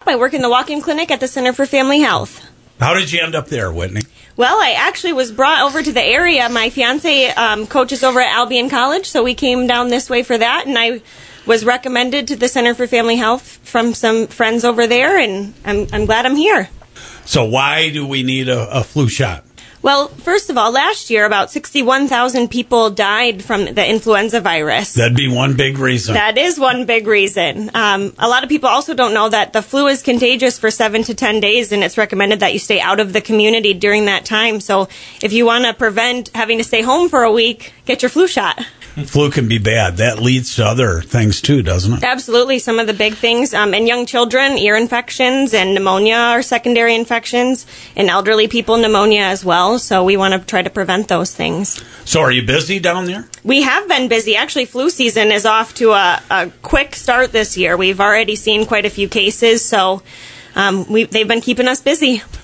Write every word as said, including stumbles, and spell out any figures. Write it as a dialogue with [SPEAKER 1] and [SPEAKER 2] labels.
[SPEAKER 1] I work in the walk-in clinic at the Center for Family Health.
[SPEAKER 2] How did you end up there, Whitney?
[SPEAKER 1] Well, I actually was brought over to the area. My fiance um, coaches over at Albion College, so we came down this way for that, and I was recommended to the Center for Family Health from some friends over there, and I'm, I'm glad I'm here.
[SPEAKER 2] So why do we need a, a flu shot?
[SPEAKER 1] Well, first of all, last year about sixty-one thousand people died from the influenza virus.
[SPEAKER 2] That'd be one big reason.
[SPEAKER 1] That is one big reason. Um, a lot of people also don't know that the flu is contagious for seven to ten days, and it's recommended that you stay out of the community during that time. So if you want to prevent having to stay home for a week, get your flu shot.
[SPEAKER 2] Flu can be bad. That leads to other things too, doesn't it?
[SPEAKER 1] Absolutely. Some of the big things. Um, in young children, ear infections and pneumonia are secondary infections. In elderly people, pneumonia as well. So we want to try to prevent those things.
[SPEAKER 2] So are you busy down there?
[SPEAKER 1] We have been busy. Actually, flu season is off to a, a quick start this year. We've already seen quite a few cases. So um, we, they've been keeping us busy.